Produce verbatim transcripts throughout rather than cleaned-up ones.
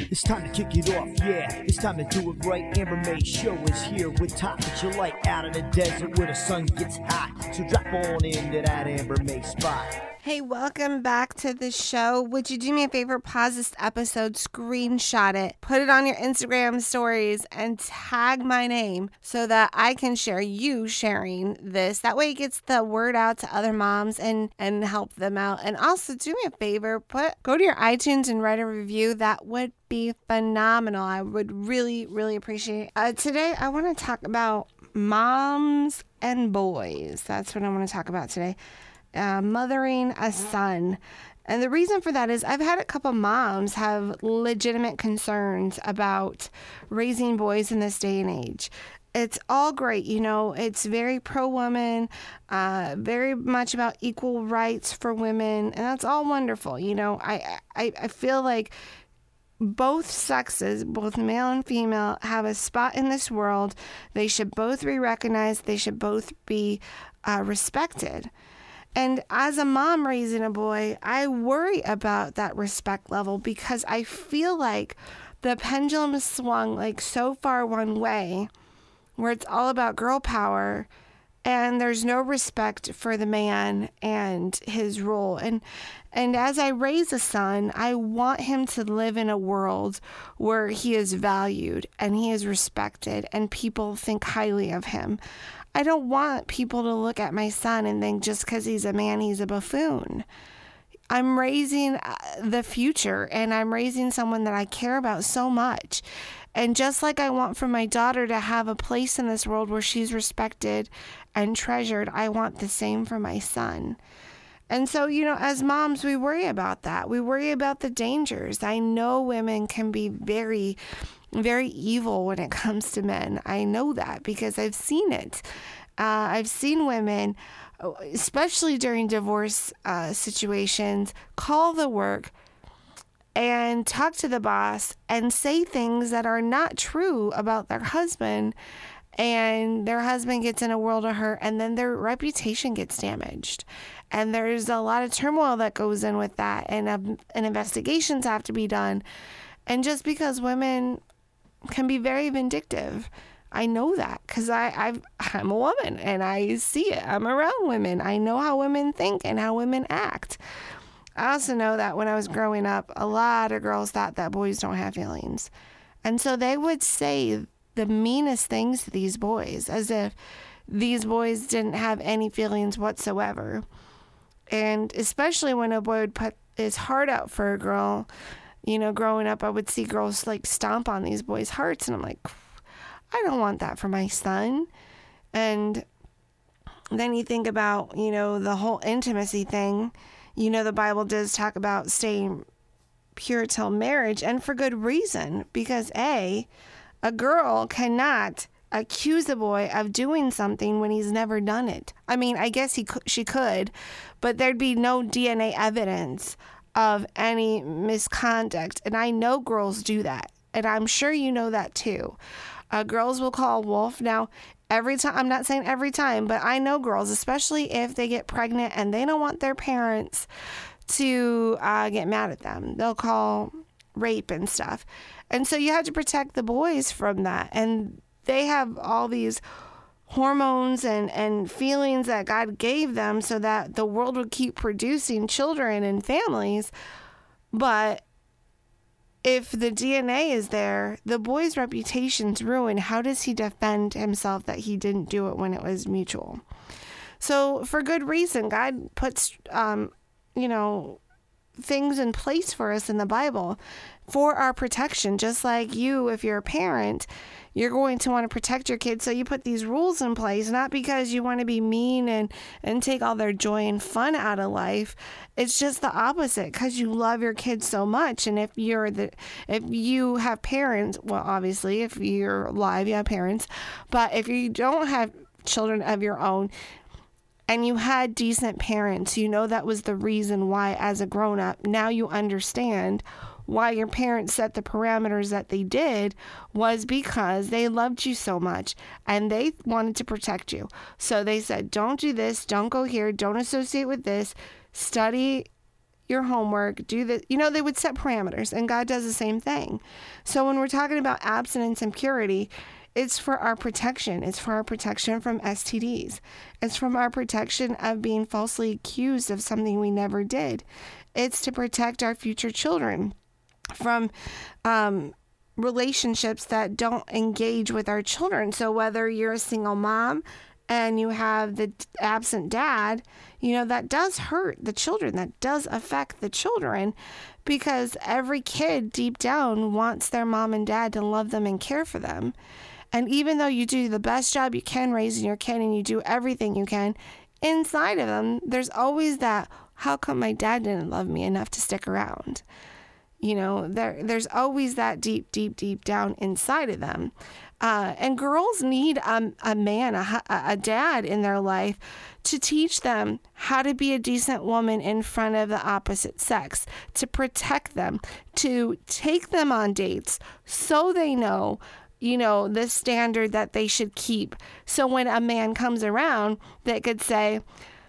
It's time to kick it off, yeah. It's time to do it right. Amber May Show is here with topics you like out in the desert where the sun gets hot. So drop on into that Amber May spot. Hey, welcome back to the show. Would you do me a favor? Pause this episode, screenshot it, put it on your Instagram stories, and tag my name so that I can share you sharing this. That way it gets the word out to other moms and, and help them out. And also do me a favor, put go to your iTunes and write a review. That would be phenomenal. I would really, really appreciate it. Uh, today, I want to talk about moms and boys. That's what I want to talk about today. Uh, mothering a son. And the reason for that is I've had a couple moms have legitimate concerns about raising boys in this day and age. It's all great, you know, it's very pro-woman, uh, very much about equal rights for women, and that's all wonderful. You know, I, I, I feel like both sexes, both male and female, have a spot in this world. They should both be recognized. They should both be uh, respected. And as a mom raising a boy, I worry about that respect level because I feel like the pendulum swung like so far one way where it's all about girl power and there's no respect for the man and his role. And and as I raise a son, I want him to live in a world where he is valued and he is respected and people think highly of him. I don't want people to look at my son and think just because he's a man, he's a buffoon. I'm raising the future and I'm raising someone that I care about so much. And just like I want for my daughter to have a place in this world where she's respected and treasured, I want the same for my son. And so, you know, as moms, we worry about that. We worry about the dangers. I know women can be very very evil when it comes to men. I know that because I've seen it. Uh, I've seen women, especially during divorce uh, situations, call the work and talk to the boss and say things that are not true about their husband, and their husband gets in a world of hurt, and then their reputation gets damaged. And there's a lot of turmoil that goes in with that, and, uh, and investigations have to be done. And just because women can be very vindictive, I know that because I I've, I'm a woman and I see it. I'm around women. I know how women think and how women act. I also know that when I was growing up, a lot of girls thought that boys don't have feelings. And so they would say the meanest things to these boys as if these boys didn't have any feelings whatsoever. And especially when a boy would put his heart out for a girl, you know, growing up, I would see girls like stomp on these boys' hearts. And I'm like, I don't want that for my son. And then you think about, you know, the whole intimacy thing. You know, the Bible does talk about staying pure till marriage, and for good reason. Because A, a girl cannot accuse a boy of doing something when he's never done it. I mean, I guess he could, she could, but there'd be no D N A evidence of any misconduct. And I know girls do that. And I'm sure you know that too. Uh, girls will call wolf. Now, every time, I'm not saying every time, but I know girls, especially if they get pregnant and they don't want their parents to uh, get mad at them. They'll call rape and stuff. And so you have to protect the boys from that. And they have all these hormones and, and feelings that God gave them so that the world would keep producing children and families. But if the D N A is there, the boy's reputation's ruined. How does he defend himself that he didn't do it when it was mutual? So for good reason, God puts, um, you know, things in place for us in the Bible for our protection. Just like you, if you're a parent, you're going to want to protect your kids. So you put these rules in place, not because you want to be mean and, and take all their joy and fun out of life. It's just the opposite, because you love your kids so much. And if you're the, if you have parents, well, obviously, if you're alive, you have parents. But if you don't have children of your own, and you had decent parents, you know that was the reason why, as a grown-up, now you understand why your parents set the parameters that they did, was because they loved you so much and they wanted to protect you. So they said, don't do this, don't go here, don't associate with this, study your homework, do the, you know, they would set parameters, and God does the same thing. So when we're talking about abstinence and purity, it's for our protection. It's for our protection from S T Ds. It's from our protection of being falsely accused of something we never did. It's to protect our future children from um, relationships that don't engage with our children. So whether you're a single mom and you have the absent dad, you know, that does hurt the children. That does affect the children, because every kid deep down wants their mom and dad to love them and care for them. And even though you do the best job you can raising your kid and you do everything you can, inside of them, there's always that, how come my dad didn't love me enough to stick around? You know, there there's always that deep, deep, deep down inside of them. Uh, and girls need a, a man, a, a dad in their life to teach them how to be a decent woman in front of the opposite sex, to protect them, to take them on dates so they know, you know, the standard that they should keep. So when a man comes around, they could say,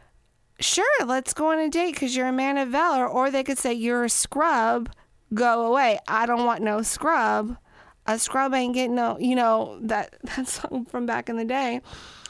sure, let's go on a date because you're a man of valor. Or they could say, you're a scrub, go away. I don't want no scrub. A scrub ain't getting no, you know, that, that song from back in the day.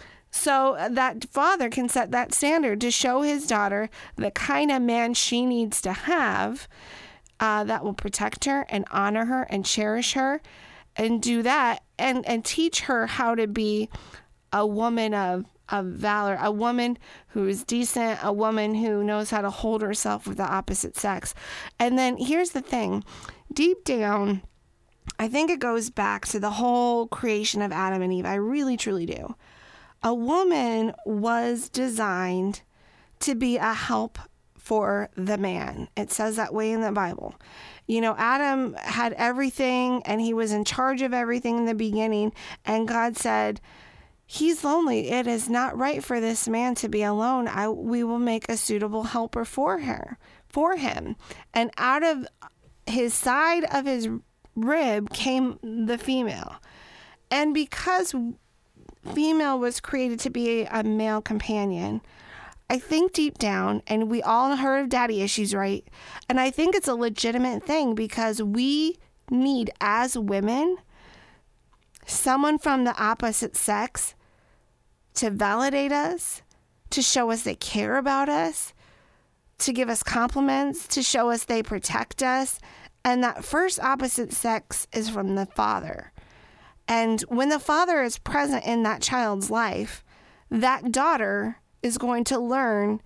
So that father can set that standard to show his daughter the kind of man she needs to have uh, that will protect her and honor her and cherish her and do that and, and teach her how to be a woman of, of valor, a woman who is decent, a woman who knows how to hold herself with the opposite sex. And then here's the thing, deep down, I think it goes back to the whole creation of Adam and Eve. I really, truly do. A woman was designed to be a help for the man. It says that way in the Bible. You know, Adam had everything and he was in charge of everything in the beginning. And God said, he's lonely. It is not right for this man to be alone. I, we will make a suitable helper for her, for him. And out of his side of his rib came the female. And because female was created to be a male companion, I think deep down, and we all heard of daddy issues, right? And I think it's a legitimate thing because we need, as women, someone from the opposite sex to validate us, to show us they care about us, to give us compliments, to show us they protect us. And that first opposite sex is from the father. And when the father is present in that child's life, that daughter is going to learn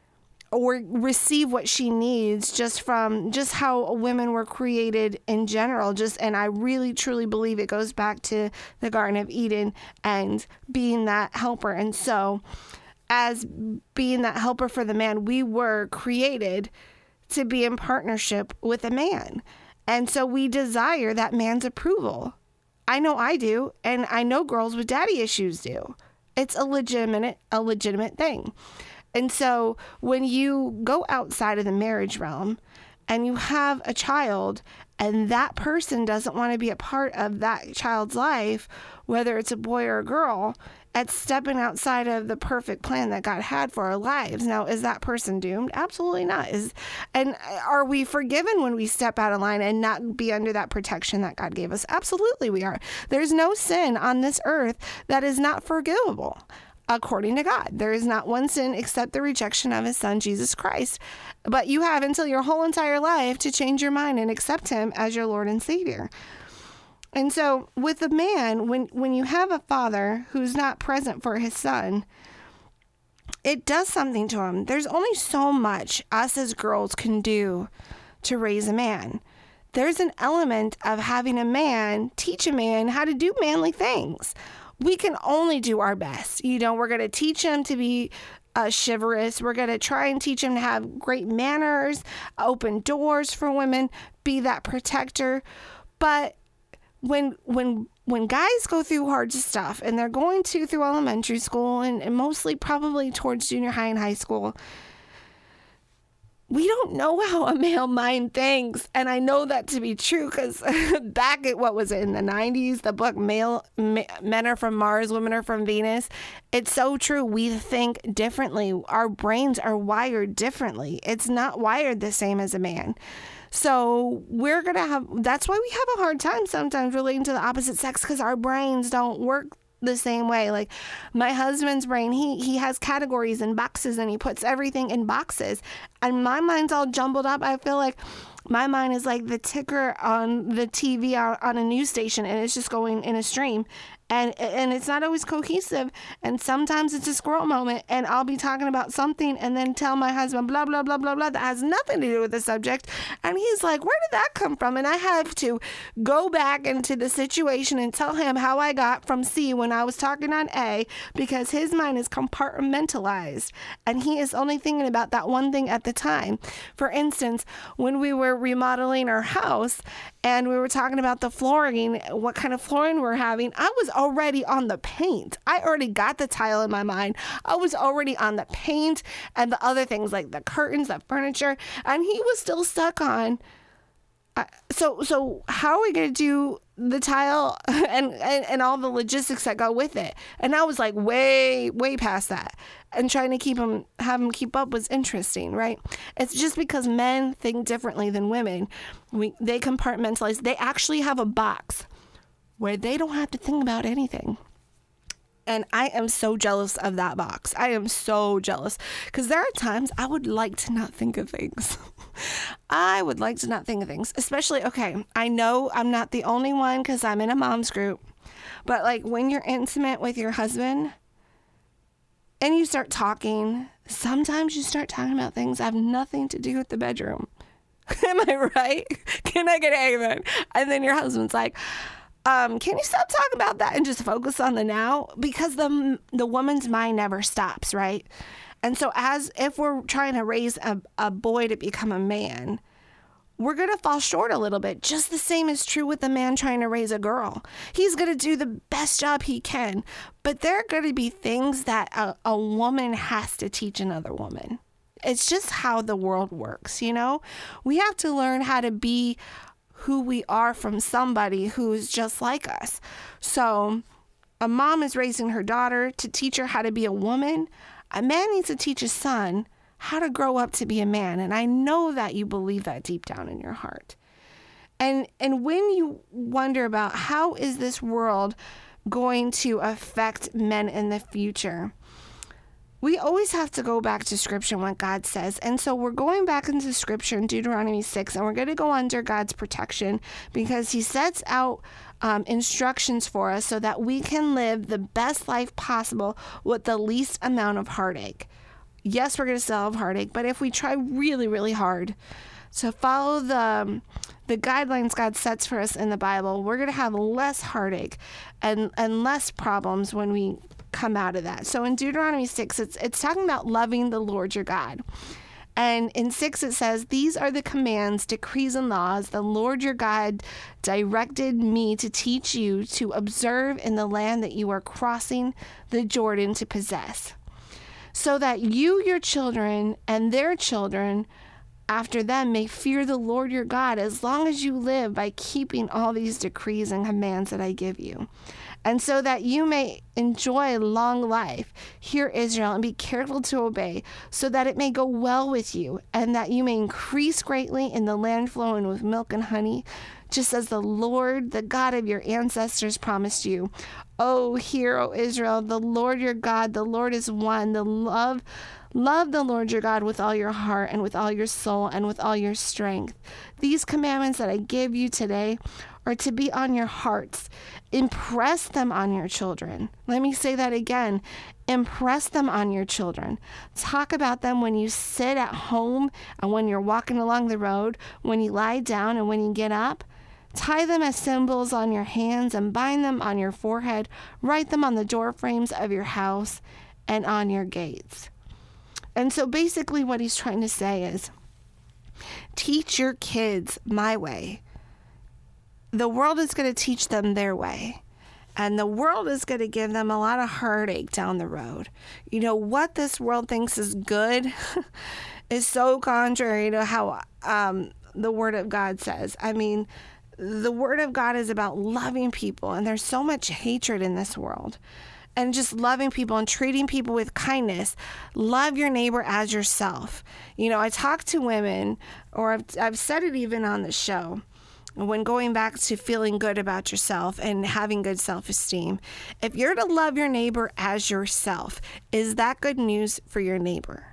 or receive what she needs just from just how women were created in general. Just, and I really truly believe it goes back to the Garden of Eden and being that helper. And so as being that helper for the man, we were created to be in partnership with a man. And so we desire that man's approval. I know I do, and I know girls with daddy issues do. It's a legitimate, a legitimate thing. And so when you go outside of the marriage realm and you have a child and that person doesn't want to be a part of that child's life, whether it's a boy or a girl, it's stepping outside of the perfect plan that God had for our lives. Now, is that person doomed? Absolutely not. Is and are we forgiven when we step out of line and not be under that protection that God gave us? Absolutely we are. There's no sin on this earth that is not forgivable. According to God, there is not one sin except the rejection of his son, Jesus Christ. But you have until your whole entire life to change your mind and accept him as your Lord and Savior. And so with a man, when, when you have a father who's not present for his son, it does something to him. There's only so much us as girls can do to raise a man. There's an element of having a man teach a man how to do manly things. We can only do our best. You know, we're going to teach him to be uh, chivalrous. We're going to try and teach him to have great manners, open doors for women, be that protector. But when when when guys go through hard stuff and they're going to through elementary school and, and mostly probably towards junior high and high school, we don't know how a male mind thinks. And I know that to be true because back at, what was it, in the nineties, the book Male Men Are From Mars, Women Are From Venus. It's so true. We think differently. Our brains are wired differently. It's not wired the same as a man. So we're going to have, that's why we have a hard time sometimes relating to the opposite sex, because our brains don't work the same way. Like my husband's brain, he he has categories and boxes, and he puts everything in boxes, and my mind's all jumbled up. I feel like my mind is like the ticker on the T V on, on a news station, and it's just going in a stream, and and it's not always cohesive, and sometimes it's a squirrel moment, and I'll be talking about something and then tell my husband blah blah blah blah blah that has nothing to do with the subject, and he's like, where did that come from? And I have to go back into the situation and tell him how I got from C when I was talking on A, because his mind is compartmentalized and he is only thinking about that one thing at the time. For instance, when we were remodeling our house and we were talking about the flooring, what kind of flooring we're having, I was already on the paint. I already got the tile in my mind. I was already on the paint and the other things like the curtains, the furniture, and he was still stuck on. Uh, so, so how are we going to do the tile and, and, and all the logistics that go with it? And I was like way, way past that. And trying to keep him, have him keep up was interesting, right? It's just because men think differently than women. We, they compartmentalize. They actually have a box where they don't have to think about anything. And I am so jealous of that box. I am so jealous because there are times I would like to not think of things. I would like to not think of things, especially, okay, I know I'm not the only one because I'm in a mom's group, but like when you're intimate with your husband and you start talking, sometimes you start talking about things that have nothing to do with the bedroom. Am I right? Can I get an amen? And then your husband's like, Um, can you stop talking about that and just focus on the now? Because the the woman's mind never stops, right? And so as if we're trying to raise a, a boy to become a man, we're going to fall short a little bit. Just the same is true with the man trying to raise a girl. He's going to do the best job he can, but there are going to be things that a, a woman has to teach another woman. It's just how the world works, you know? We have to learn how to be who we are from somebody who's just like us. So a mom is raising her daughter to teach her how to be a woman. A man needs to teach his son how to grow up to be a man. And I know that you believe that deep down in your heart. And and when you wonder about how is this world going to affect men in the future, we always have to go back to Scripture and what God says. And so we're going back into Scripture in Deuteronomy six, and we're going to go under God's protection because he sets out um, instructions for us so that we can live the best life possible with the least amount of heartache. Yes, we're going to still have heartache, but if we try really, really hard to follow the the guidelines God sets for us in the Bible, we're going to have less heartache and, and less problems when we come out of that. So in Deuteronomy six, it's it's talking about loving the Lord your God. And in six, it says, these are the commands, decrees, and laws the Lord your God directed me to teach you to observe in the land that you are crossing the Jordan to possess, so that you, your children, and their children after them may fear the Lord your God as long as you live by keeping all these decrees and commands that I give you. And so that you may enjoy long life, hear Israel, and be careful to obey, so that it may go well with you, and that you may increase greatly in the land flowing with milk and honey, just as the Lord, the God of your ancestors, promised you. Oh, hear, O Israel, the Lord your God, the Lord is one. The love, love the Lord your God with all your heart and with all your soul and with all your strength. These commandments that I give you today are to be on your hearts. Impress them on your children. Let me say that again. Impress them on your children. Talk about them when you sit at home and when you're walking along the road, when you lie down and when you get up. Tie them as symbols on your hands and bind them on your forehead. Write them on the door frames of your house and on your gates. And so basically what he's trying to say is, teach your kids my way. The world is going to teach them their way. And the world is going to give them a lot of heartache down the road. You know, what this world thinks is good is so contrary to how um, the Word of God says. I mean, the Word of God is about loving people, and there's so much hatred in this world. And just loving people and treating people with kindness. Love your neighbor as yourself. You know, I talk to women, or I've, I've said it even on the show, when going back to feeling good about yourself and having good self-esteem. If you're to love your neighbor as yourself, is that good news for your neighbor?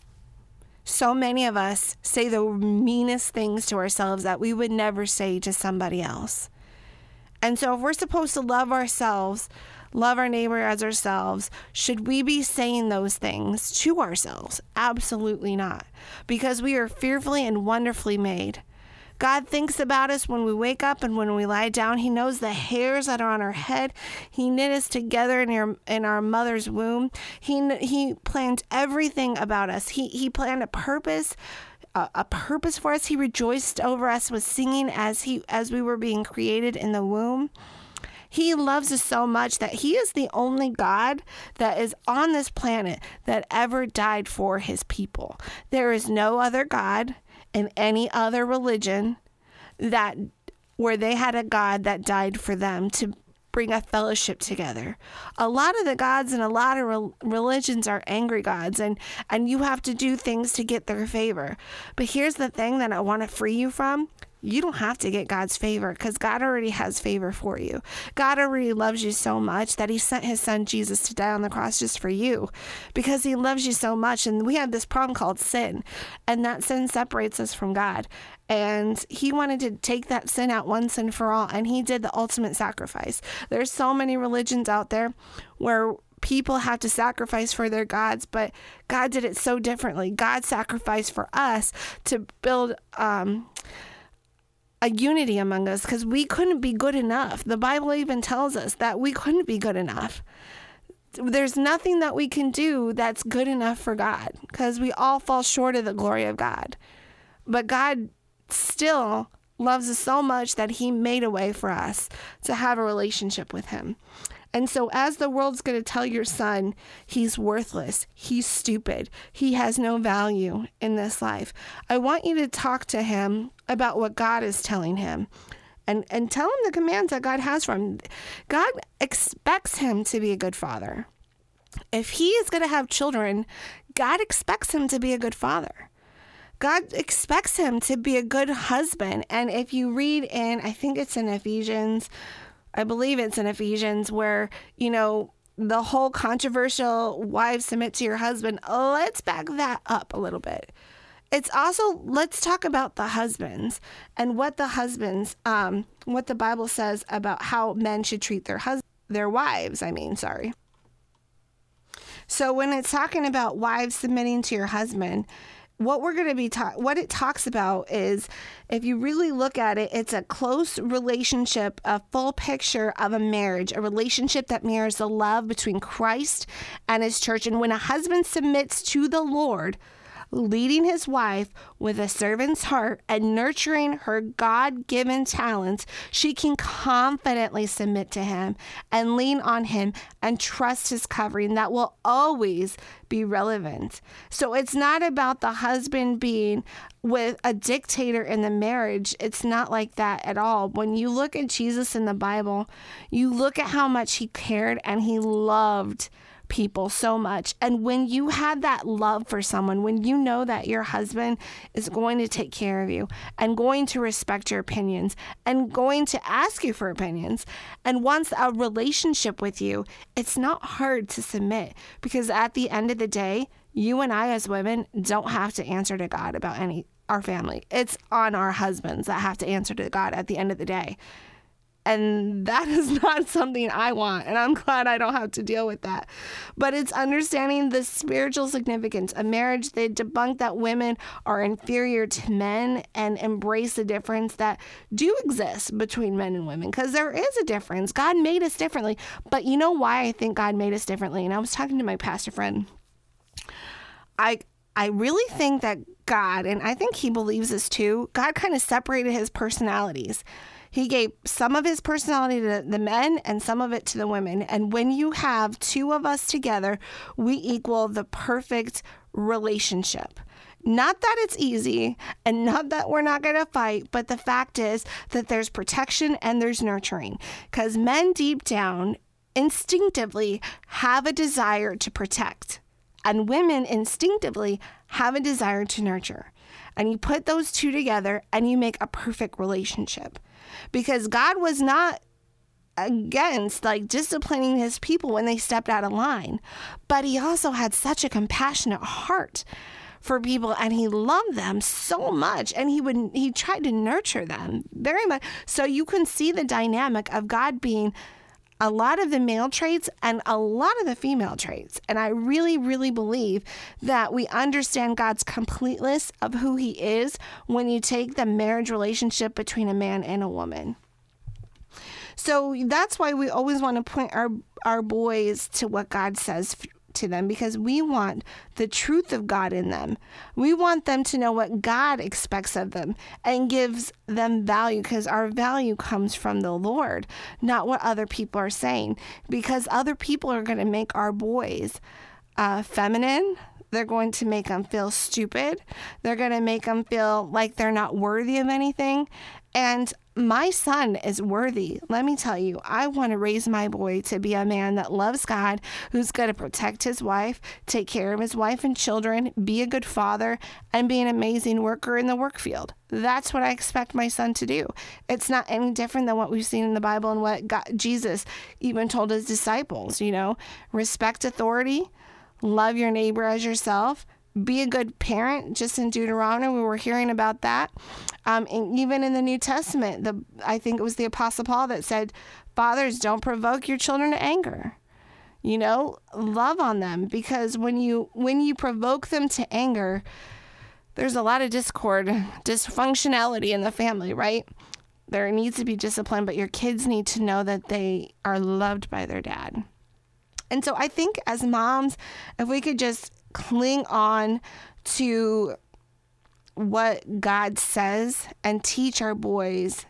So many of us say the meanest things to ourselves that we would never say to somebody else. And so if we're supposed to love ourselves, love our neighbor as ourselves, should we be saying those things to ourselves? Absolutely not. Because we are fearfully and wonderfully made. God thinks about us when we wake up and when we lie down. He knows the hairs that are on our head. He knit us together in our, in our mother's womb. He he planned everything about us. He he planned a purpose, a, a purpose for us. He rejoiced over us with singing as he as we were being created in the womb. He loves us so much that he is the only God that is on this planet that ever died for his people. There is no other God in any other religion that where they had a God that died for them to bring a fellowship together. A lot of the gods and a lot of re- religions are angry gods, and, and you have to do things to get their favor. But here's the thing that I want to free you from. You don't have to get God's favor because God already has favor for you. God already loves you so much that he sent his son Jesus to die on the cross just for you because he loves you so much. And we have this problem called sin, and that sin separates us from God. And he wanted to take that sin out once and for all, and he did the ultimate sacrifice. There's so many religions out there where people have to sacrifice for their gods, but God did it so differently. God sacrificed for us to build um a unity among us because we couldn't be good enough. The Bible even tells us that we couldn't be good enough. There's nothing that we can do that's good enough for God because we all fall short of the glory of God. But God still loves us so much that he made a way for us to have a relationship with him. And so as the world's going to tell your son he's worthless, he's stupid, he has no value in this life, I want you to talk to him about what God is telling him and, and tell him the commands that God has for him. God expects him to be a good father. If he is going to have children, God expects him to be a good father. God expects him to be a good husband. And if you read in, I think it's in Ephesians, I believe it's in Ephesians where, you know, the whole controversial wives submit to your husband. Let's back that up a little bit. It's also, let's talk about the husbands and what the husbands, um, what the Bible says about how men should treat their hus- their wives. I mean, sorry. So when it's talking about wives submitting to your husband, what we're going to be ta- what it talks about is, if you really look at it, it's a close relationship, a full picture of a marriage, a relationship that mirrors the love between Christ and his church. And when a husband submits to the Lord, leading his wife with a servant's heart and nurturing her God-given talents, she can confidently submit to him and lean on him and trust his covering that will always be relevant. So it's not about the husband being with a dictator in the marriage. It's not like that at all. When you look at Jesus in the Bible, you look at how much he cared and he loved people so much. And when you have that love for someone, when you know that your husband is going to take care of you and going to respect your opinions and going to ask you for opinions and wants a relationship with you, it's not hard to submit, because at the end of the day, you and I as women don't have to answer to God about any our family. It's on our husbands that have to answer to God at the end of the day. And that is not something I want. And I'm glad I don't have to deal with that. But it's understanding the spiritual significance of marriage. They debunk that women are inferior to men and embrace the difference that do exist between men and women. Because there is a difference. God made us differently. But you know why I think God made us differently? And I was talking to my pastor friend. I I really think that God, and I think he believes this too, God kind of separated his personalities. He gave some of his personality to the men and some of it to the women. And when you have two of us together, we equal the perfect relationship. Not that it's easy and not that we're not going to fight, but the fact is that there's protection and there's nurturing, because men deep down instinctively have a desire to protect, and women instinctively have a desire to nurture. And you put those two together and you make a perfect relationship, because God was not against like disciplining his people when they stepped out of line, but he also had such a compassionate heart for people, and he loved them so much, and he would he tried to nurture them very much. So you can see the dynamic of God being a lot of the male traits and a lot of the female traits. And I really, really believe that we understand God's completeness of who he is when you take the marriage relationship between a man and a woman. So that's why we always want to point our, our boys to what God says to them, because we want the truth of God in them. We want them to know what God expects of them and gives them value, because our value comes from the Lord, not what other people are saying, because other people are going to make our boys uh, feminine. They're going to make them feel stupid. They're going to make them feel like they're not worthy of anything. And my son is worthy. Let me tell you, I want to raise my boy to be a man that loves God, who's going to protect his wife, take care of his wife and children, be a good father, and be an amazing worker in the work field. That's what I expect my son to do. It's not any different than what we've seen in the Bible and what God, Jesus even told his disciples, you know, respect authority, love your neighbor as yourself, be a good parent. Just in Deuteronomy, we were hearing about that. Um, and even in the New Testament, the I think it was the Apostle Paul that said, fathers, don't provoke your children to anger. You know, love on them, because when you when you provoke them to anger, there's a lot of discord, dysfunctionality in the family, right? There needs to be discipline, but your kids need to know that they are loved by their dad. And so I think as moms, if we could just cling on to what God says and teach our boys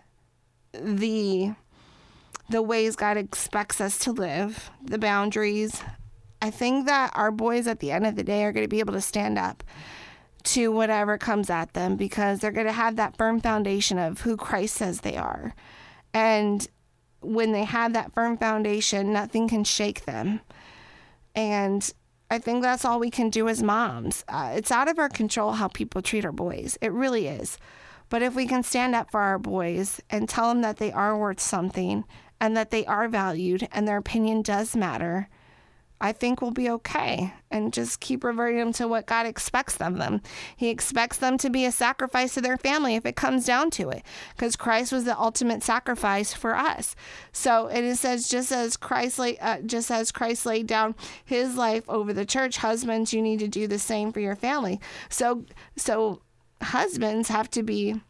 the the ways God expects us to live, the boundaries, I think that our boys at the end of the day are going to be able to stand up to whatever comes at them, because they're going to have that firm foundation of who Christ says they are. And when they have that firm foundation, nothing can shake them. And I think that's all we can do as moms. Uh, it's out of our control how people treat our boys. It really is. But if we can stand up for our boys and tell them that they are worth something and that they are valued and their opinion does matter, I think we'll be okay, and just keep reverting them to what God expects of them. He expects them to be a sacrifice to their family if it comes down to it, because Christ was the ultimate sacrifice for us. So it says, just as Christ laid, uh, just as Christ laid down his life over the church, husbands, you need to do the same for your family. So, so husbands have to be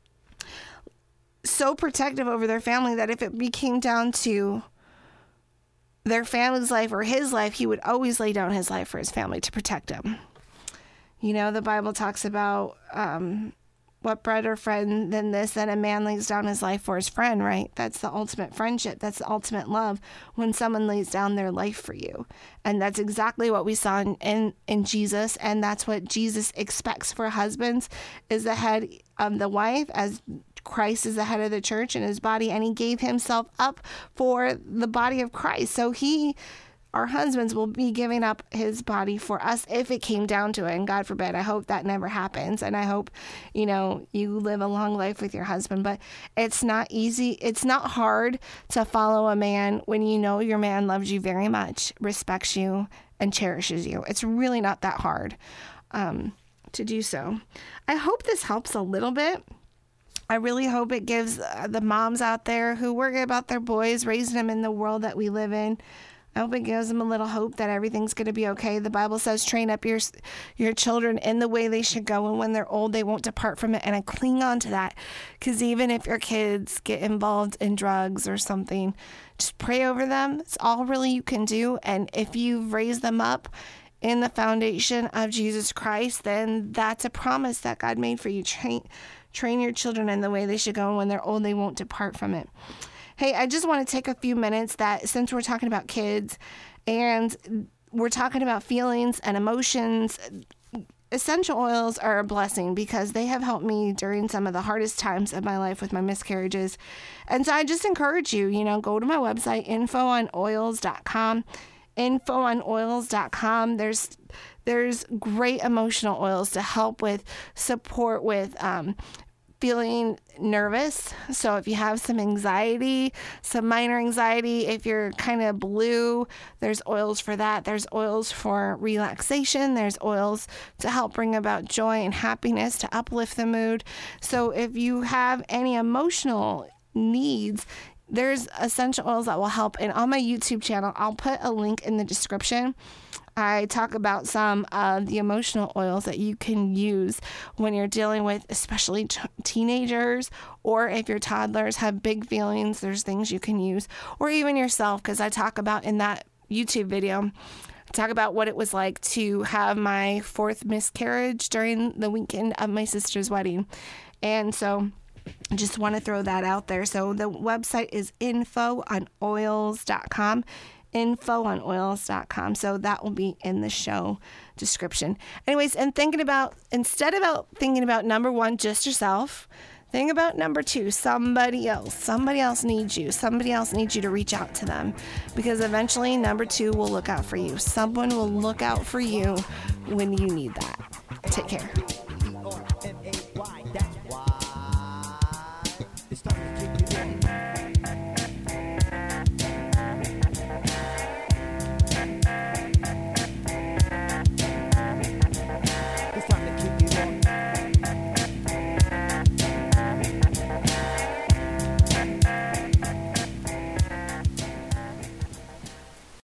so protective over their family that if it became down to their family's life or his life, he would always lay down his life for his family to protect him. You know, the Bible talks about um, what better friend than this, that a man lays down his life for his friend, right? That's the ultimate friendship. That's the ultimate love, when someone lays down their life for you. And that's exactly what we saw in, in, in Jesus. And that's what Jesus expects for husbands, is the head of the wife, as Christ is the head of the church and his body, and he gave himself up for the body of Christ. So he, our husbands, will be giving up his body for us if it came down to it. And God forbid, I hope that never happens. And I hope, you know, you live a long life with your husband, but it's not easy. It's not hard to follow a man when you know your man loves you very much, respects you, and cherishes you. It's really not that hard um, to do so. I hope this helps a little bit. I really hope it gives the moms out there who worry about their boys, raising them in the world that we live in, I hope it gives them a little hope that everything's going to be okay. The Bible says, train up your your children in the way they should go, and when they're old, they won't depart from it. And I cling on to that, because even if your kids get involved in drugs or something, just pray over them. It's all really you can do. And if you've raised them up in the foundation of Jesus Christ, then that's a promise that God made for you. Train Train your children in the way they should go, and when they're old, they won't depart from it. Hey, I just want to take a few minutes that since we're talking about kids and we're talking about feelings and emotions, essential oils are a blessing because they have helped me during some of the hardest times of my life with my miscarriages. And so I just encourage you, you know, go to my website, info on oils dot com. info on oils dot com. There's there's great emotional oils to help with support with um, feeling nervous. So if you have some anxiety, some minor anxiety, if you're kind of blue, there's oils for that. There's oils for relaxation. There's oils to help bring about joy and happiness, to uplift the mood. So if you have any emotional needs, there's essential oils that will help. And on my YouTube channel, I'll put a link in the description. I talk about some of the emotional oils that you can use when you're dealing with especially t- teenagers, or if your toddlers have big feelings, there's things you can use, or even yourself, because I talk about in that YouTube video, I talk about what it was like to have my fourth miscarriage during the weekend of my sister's wedding. And so I just want to throw that out there. So the website is info on oils dot com. info on oils dot com. So that will be in the show description. Anyways, and thinking about, instead about thinking about number one, just yourself, think about number two, somebody else. Somebody else needs you. Somebody else needs you to reach out to them, because eventually number two will look out for you. Someone will look out for you when you need that. Take care.